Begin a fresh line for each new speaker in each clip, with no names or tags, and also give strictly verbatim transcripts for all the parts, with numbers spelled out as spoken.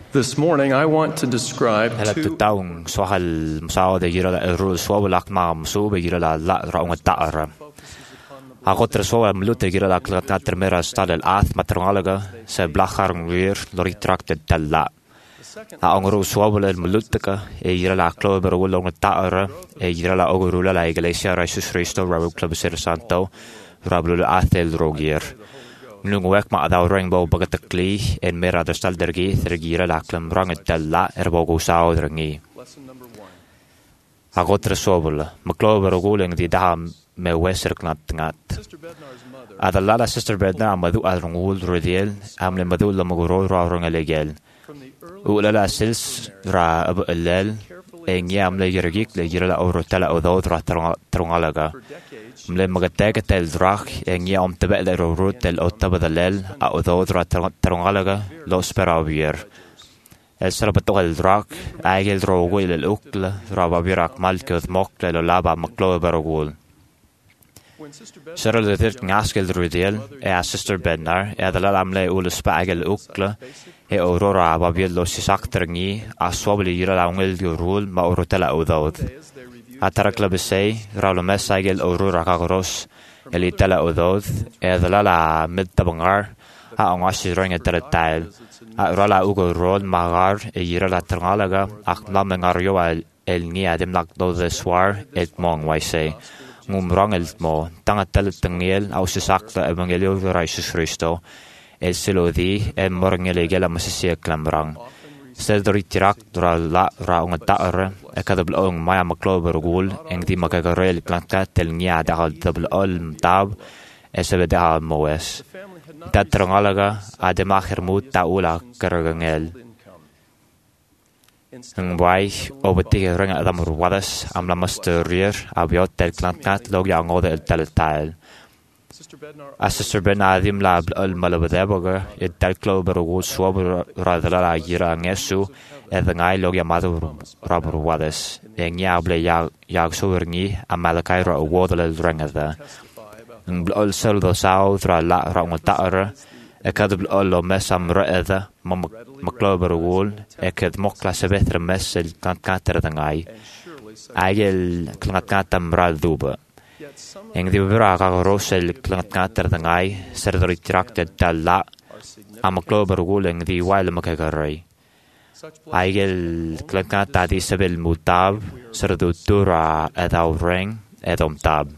This morning, I want to describe
Hela
two
taung sohal musao de gira la ru so lak ma musu be gira la la ra un ta'ara. Ha gotter so am lutte gira la klata termera stal al ath matrongalaga se blachar weer lori trakte talla. Ha ongru so el muluteka e gira la klober wol un ta'ara e gira la ogurula la iglesia Jesus Cristo Rabu Club Ser Santo Rabu athel rogier. Nung wek ma adaw rainbow bagatakli en mera der stal dergi gira la klam rang talla erbogo sao drangi. Ha gotter so bol ma klober oguling di da me weser knat ngat. Adalla la sister bedna madu adrungul rodiel amle madu la maguro ra rang legel. Ula la sils ra abu allal en yam le yergik le gira la oro tala odod ra trongalaga. ملي مغتاك تل دراك ان يوم تبع له روت تل اوتب دلل او دودرا ترونغالغا لو سبراوير السر بتوغل دراك ايجل دروغو الى الاوكل رابا بيراك مالكوث موكل لو لابا مكلو بروغول سر دتر ناسكل دروديل اي سيستر بنار اي دلال عملي اول سباغل اوكل اي اورورا بابيل لو سيساكترني اسوبلي يرا لونغل يرول ما اوروتلا او دود Atarak labisay, raulo mesagel aurora kakaros, elitala odod, edalala midtabangar, ha ang asirang etaratal, a rala ugo rol magar, e yirala trangalaga, ak namengaryo el ni adim lakdo de swar, et mong waisay. Ngumrang el mo, tangatal tangil, au sisakta evangelio de Jesus Cristo, el silodi, el morngelegel a masisiya klamrang. Sedri tirak dra la ra un ta'ar ekadab ong maya maklober gul eng di makagarel klanka tel nya dal tabl ol mtab esebeda moes tatrangalaga adema khirmut taula karagangel ng bai obati rang adam ruwadas amla masterir abiot tel klanka logya ngode el tel tal A sister Ben Adim lab al malabadaboga, it dal clover wood swab rather la gira ngesu, and the ngai log yamado rubber wades, and yable yag soverni, a malakaira a water drangada. And all sell the south ra la rangatara, a cadable all messam raether, maclover wool, a cad mokla sevetra messel can't cater the ngai. Agel clancatam raduba. Eng di bra ka rosel klangater dangai serdri trakted talla am klober guleng di wile makagarai aigel klangata di sebel mutab serdu tura edaw reng edom tab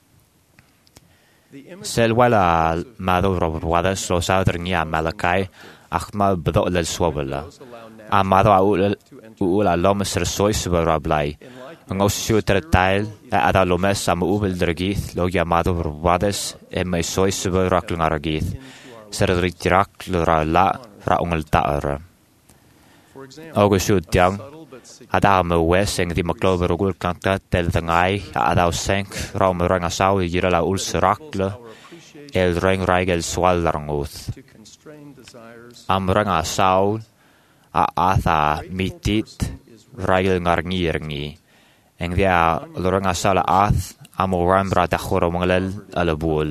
sel wala mado robadas lo southern ya malakai akhma bdo lel swabla amado ula lomes resois barablai Ang osyo tertail ada lomes am ubel dragith lo llamado verbades e mai soy sube rakling aragith serdri tirak ra la ra ungel taara Augustus tiang ada me weseng di maklober gul kanta tel dangai ada senk ra me ranga sau yira la ul serakle el reng raigel swal ranguth am ranga sau a atha mitit raigel ngarngirngi Eng dia lorang asal ath amoram rata khoro manglal alabul.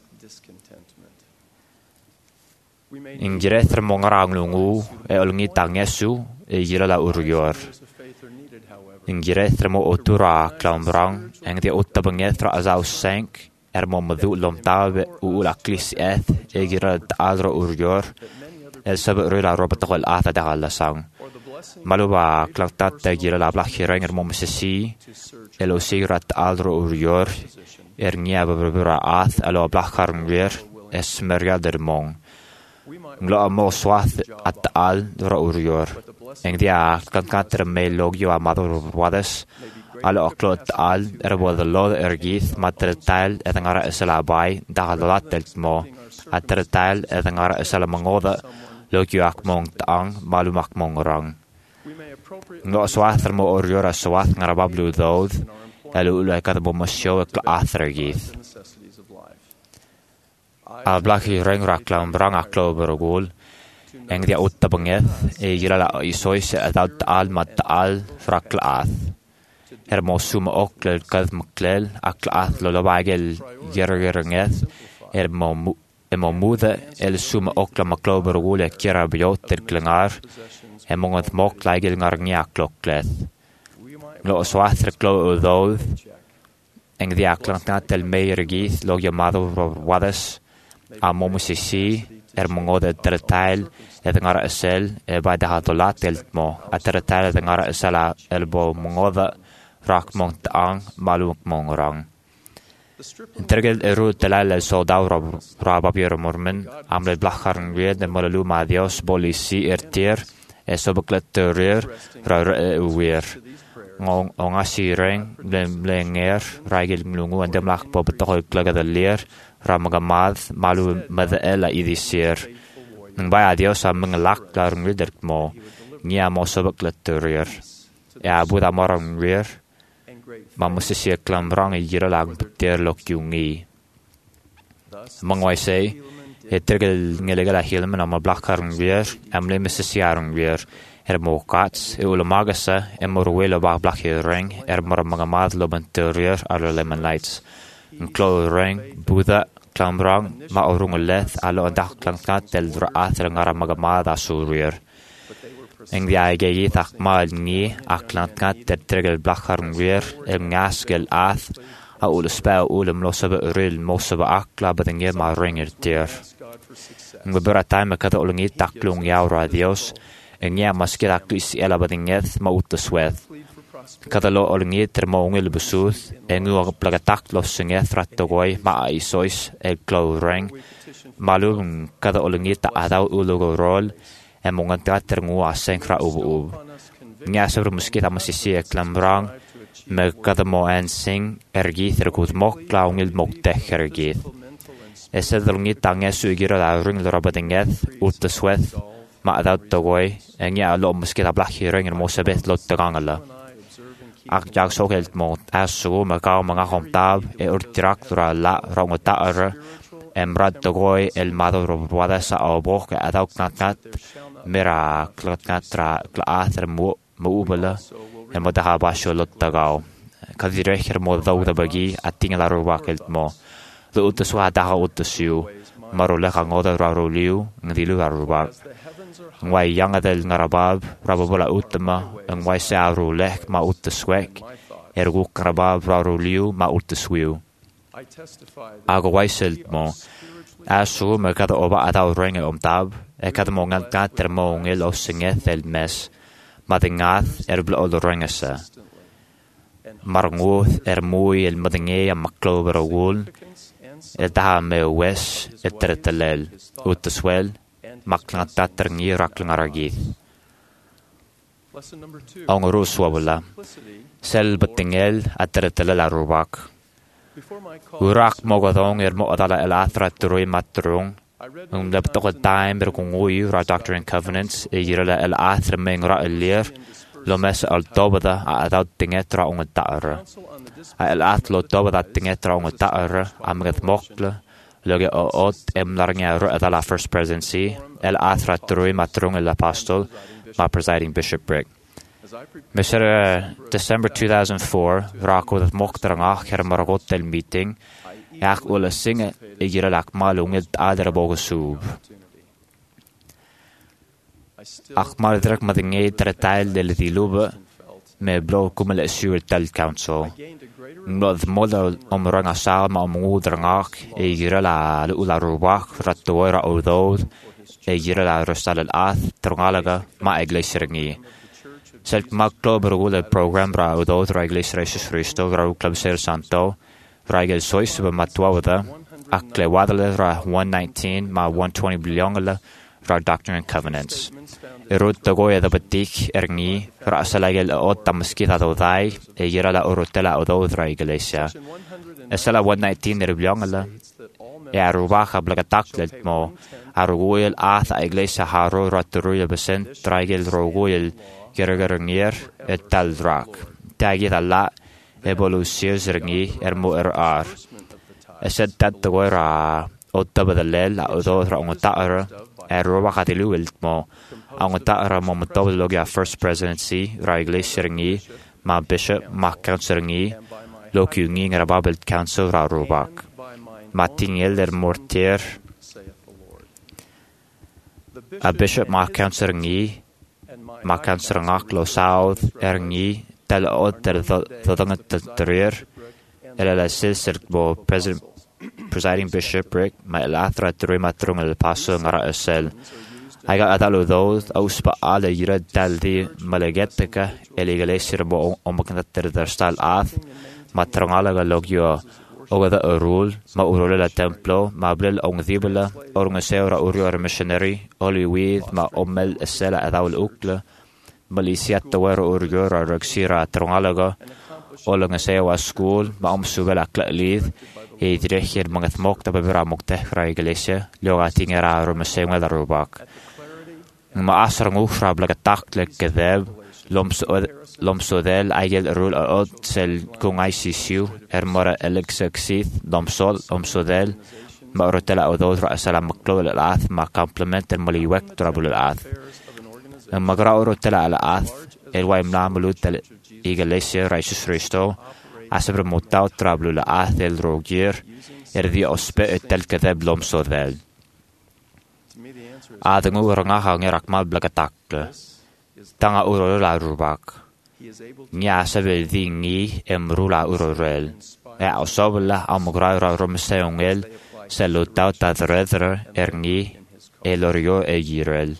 Ing jirether mongarang lungu e olngi tangesu e jirala uryor. Ing jirether mo otura klambrang eng dia ottabangetra azau senk er mo madu lomtabe u ulaklis eth e jirala adro uryor el sabe rila robatakol atha dagal lasang. Maluba klaktat gira la blachireng er momsesi elo sigrat aldro uryor er nia berbera ath elo blacharnger es merga der mong nglo amo swath at al dro uryor eng dia klaktat me logio amado wades alo klot al er bod lo ergith matretal etangara esala bai dagalat telmo atretal etangara esala mangoda logio akmong tang malumak mongrang Ngo swath mo oriora swath ngarabablu dod elu ulu ekata bo masyo ek athragith a blaki reng raklam brang aklo berogul eng dia uttabangeth e girala isoi se adat al mat al fraklath her mo sum okkel kad maklel aklath lo labagel yergerngeth er mo e mo muda el sum okla maklo berogul ek kira biot ter klangar e mongod mok laigil ngar ngiak lokleth. Lo oswathre klo udod, eng diaklant natel meir gith lo yamado wadas, a momusisi, er mongod e teretail, e ngara esel, e baida hatolat eltmo, a teretail e ngara esela elbo mongoda, rak mong taang, maluk mong rang. Tergel eru telal el soldau rababir mormen, amle blacharn ried en molalu ma Dios bolisi ertir, e sobeklet terir, ra e uwer. Ngong ongasi reng, blem blenger, raigil mlungu en demlach po betoch glagad leer, ra magamad, malu madela idisir. Nang bay a Dios a mengelak larng ridert mo, nia mo sobeklet terir. E abu da morang rir, ma musisi klamrang i jiralag beter lokyungi. Mangwai say, e tergel ngelegala hilmen am blacharn rir, amle musisi arng rir, er mo kats, e ulamagasa, e morwelo ba blachir ring, er mor magamad loben terir ar lemon lights. Nklo ring, buda, klamrang, ma orungeleth, alo andak klankat del draath ngara magamad asurir. Eng di aige ithach maal ngi, aklankat der tergel blacharn rir, eng ngasgel ath, a ule spel ulem losabe uril, mosabe akla, bad enge ma ringer tier. Eng bebura taime kada ulengi taklung yaura Dios, eng ya maskir aklu isi ela bad engeth, ma uta sweth. Kada lo ulengi ter ma ungil besuth, eng ua plagatak los engeth rattogoy, ma a isois, el klo ring, malung kada ulengi ta adaw ulogo rol, e mongan teater ngu aseng ra ubu ubu. Nya sobre muskit a masisi e klamrang, me kada mo en sing, ergith ergud mok glaungil mok tech ergith. E sedrungi tange suigira la ring l rabadingeth, uta sweth, ma adaw togoy, e nya lo muskit a blachi ring er mosabeth lot tegangala. Ak jag sokelt mo asu me kao mga komtab, e urtirak dura la rongo taara, emrad togoy el mado robwada sa obok e adaw knatnat, mira klatnatra klaathar mo moubala e modaha basho lottagao kadirechir mo dauda bagi atingala ruwakelt mo the utaswa daha utasu marole kangoda raruliu ngdilu arubak ngwai yanga del ngarabab rababula utama ngwai sa rulek ma utaswek ergu karabab raruliu ma utaswiu ago waiselt mo asu me kada oba adaw ringe omtab e kada mo ngat ter mo ngel o singeth el mes madingath er blo o ringesa marnguth er mui el madinge am maklober o wul e daha me wes e tertelel utaswel makngat tater ngi raklangaragith ang ruswabula sel batingel at tertelel arubak urak mogodong er mo adala el athra turui matrung um leptok time ber kungui ra Doctrine and Covenants e yirala el athra mengra elir lo mes al tobada a adau tingetra ung taara a el athlo tobada tingetra ung taara amgat mokla loge o ot em larnga ro adala First Presidency el athra turui matrung el apostol ma presiding bishopric. Mister December two thousand four, Rako dat mochterangach her maragotel meeting, ach ule singe e girelak malung el adere bogesub. Ach mal druk madinge teretail del dilube me blo kumel esur tel council. Ngod model om ranga salma om udrangach e girela ula ruwach rattoira odod e girela rustal el ath trongalaga ma egleiseringi. Selk maklo bergule program ra udot ra iglesia Jesus Cristo ra club ser santo ra igel sois be matwada akle wadale ra one nineteen ma one twenty bilyongala ra Doctrine and Covenants erut tagoya da batik erni ra salagel ot tamskita dodai e yera la orotela odot ra iglesia esala one nineteen er bilyongala e arubaha blagataklet mo arugoyel atha iglesia haro ra turuya besent ra igel rogoyel gergernger et taldrak tagit alla evolusius ringi ermo er ar eset tat toira otabadalel odora ontaara erwa khatilu eltmo ontaara momotologia First Presidency ra iglesia ringi ma bishop ma council ringi lokungi ngrababel council ra robak matingel der mortier a bishop ma council ringi ma cancerangak lo south erngi tel otter thodangat trir ela silsir bo president presiding bishopric ma lathra trima trung el paso ngara esel Aiga adalo those auspa ala yira daldi malagetka eligalesir bo omaknatter der stal ath matrangalaga logio ogada rule ma urole la templo ma blel ongdibela orngaseura urior missionary oli with ma omel esela adawul ukla Malaysia tower urior roxira trangalaga olngasewa school ma omsubela klid e direchir mangat mokta bebra mokta fra iglesia loga tingera romesenga darubak ma asrang ukhra blaga taktlek kedeb loms lomsodel aigel rul od sel kung I C C er mora elexexith lomsol lomsodel ma rotela odod ra salam maklol al ath ma complement el mali wek trabul al ath ma gra rotela al ath el way mlamulut el iglesia raisus resto asabr mutaw trabul al ath el rogir er di ospe tel kedeb lomsodel Adengu rangaha ngerak mal blagatak tanga uro la rubak nya sabe dingi emrula urorel ya osobla amogra ra romseongel selutau ta dredre erni elorio egirel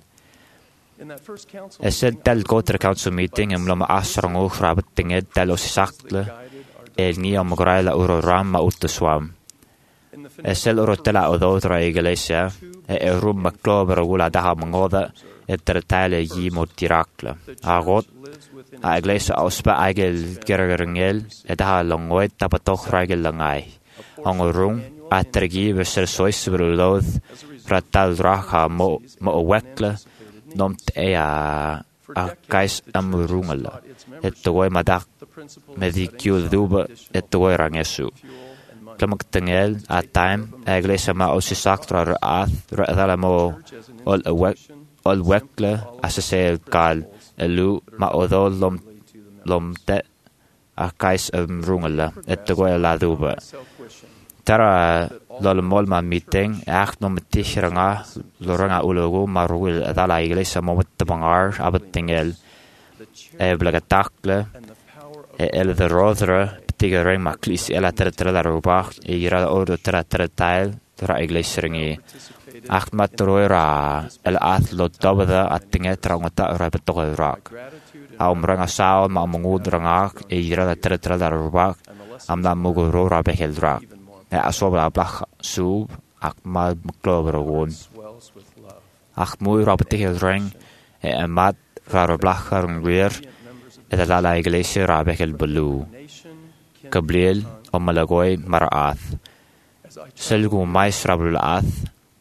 Esed tal gotre council meeting em lama asrangu khrabatinged tal osisakle elni amogra la uroram ma uteswam Esel urotela odotra iglesia e rum maklober gula daha mangoda ettertale yi motirakle agot a iglesia auspa eigel gergerngel eta longoet tapatoch regel langai angorung atregi versel sois brulod fratal draha mo mo wekle nomt ea a kais amrungala ettoy madak medikul duba ettoy rangesu Klamak tengel at time iglesia ma osisaktra raat radala mo ol wek ol wekle asasel kal elu ma odol lom lomte akais umrungala ettoy la duba Tara lol molma meeting acht no metishranga loranga ulogo marul adala iglesia mo tabangar abat tengel e blagatakle e el de rodre tiga ring maklis ela ter ter la robach e ira odo ter ter tail tra iglesia ringi acht matroira el athlo dobada atinge trangota ra betogo rak am ranga sao ma mungud ranga e ira ter ter la robach am la mugoro ra behel rak e asobla blach sub ak ma mkloberogon ach mooi ra betegel ring e mat ra blach ring weer et la iglesia ra behel belu Gabriel o malagoy marath selgu mais rabul ath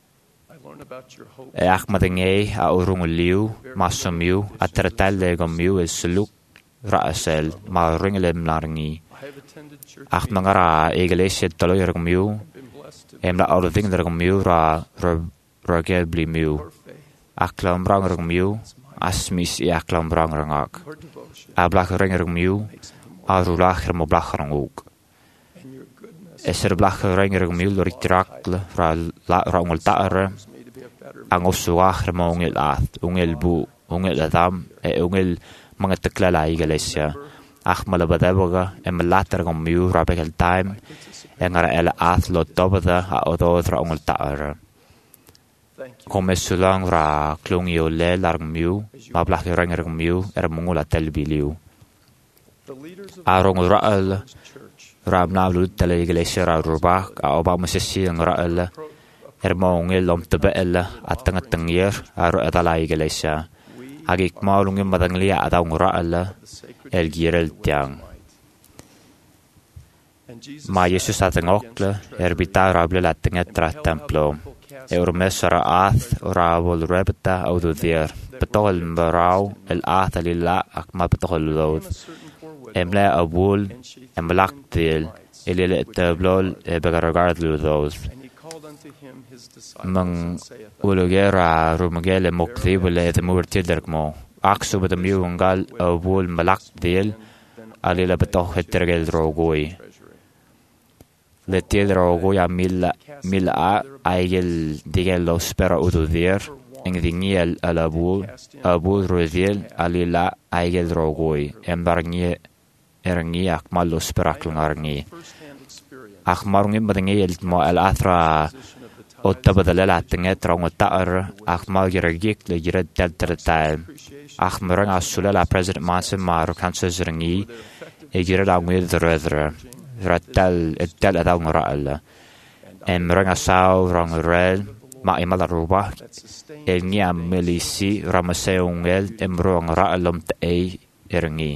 e akmadenge a urung liu masumiu atratal de gomiu el suluk raasel ma ringlem larngi ach mangara iglesia taloy gomiu em la ording der gomiu ra rogel blimiu aklam rang gomiu asmis e aklam rang rangak ablak ring gomiu Arulach mo blacharang ook. Eser blacharang mil rikrakle fra la rangol taare ang osuach mo ungel ath ungel bu ungel adam e ungel mga teklala iglesia ach malabadaboga e malater gom miu rabel time engara el ath lo dobada a ododra ungel taare Come sulang ra klungio le larng miu ma blacharang miu er mungula telbiliu Arong ra'al Rabna lut tele iglesia ra rubak a oba masisi ang ra'al ermongel lom tebela atang tangyer aro atala iglesia agik maulung madanglia atang ra'al el girel tiang Ma Jesus atang okle erbita rable latinga tra templo Eurmesara ath orabol rebta aududier betol mbarau el ath lilla akma betol lod Emla abul emlaktil ilile tablol begaragard ludos mang ulugera rumgele mokdibule de murtiderkmo aksu bedamiu ngal abul malaktil alila betoh hetergel drogoi letil drogoya milla milla aigel digel lo spera ududir ing dhingiel al abu abu rwyddil alila aigel drogoi embarngi erngi ac malus peraklang arngi ac marungi madangi el mo al athra o tabadalala tinget rong taar ac malgiragik le gired delta ac marang asulala president Manson mar cancer ringi e gired angwyd rydra ratal etal adal ngoral em rang asaw rong rel ma imal ruba el nia milisi ramaseungel emrong raalom te eringi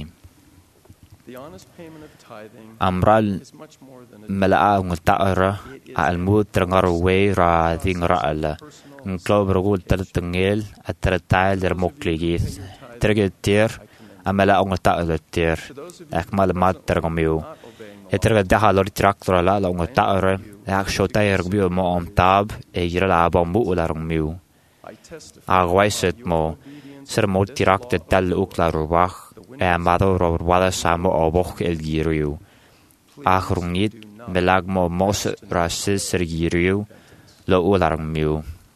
amral malaa ngutara almud trangarwe ra dingraal nglob rugul tertengel atratal der mokligis tergetir amala ngutara ter akmal mat tergamiu eterga dahalor traktor la la ngutara ak shotay rugbiu mo omtab e gira la bambu la rugmiu agwaiset mo ser mo tirakte tal ukla rubach e amado robwada samo oboch el giriu achrungit melag mo mos rasis ser giriu lo ularang miu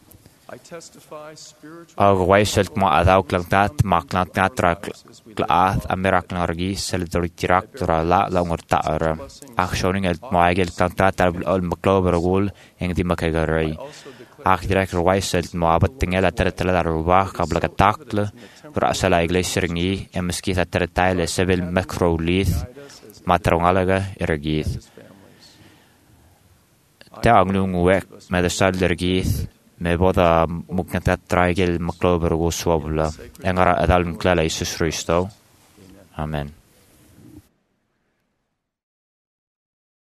agwaiset mo adaw klangtat maklangtat rak klaat amerik nargi sel dor tiraktor la la ngurtaar akshoning el moagel klangtat al maklober gol eng di makagaray ak direk rwaiset mo abat tingela tertela rubach kabla katakle rasa la iglesia ringi emskita tertale sevel makrolith matrongalaga ergith ta agnung wek medasal dergith me boda muknata traigel maklober go swabla engara adal mklala Isus Christo amen.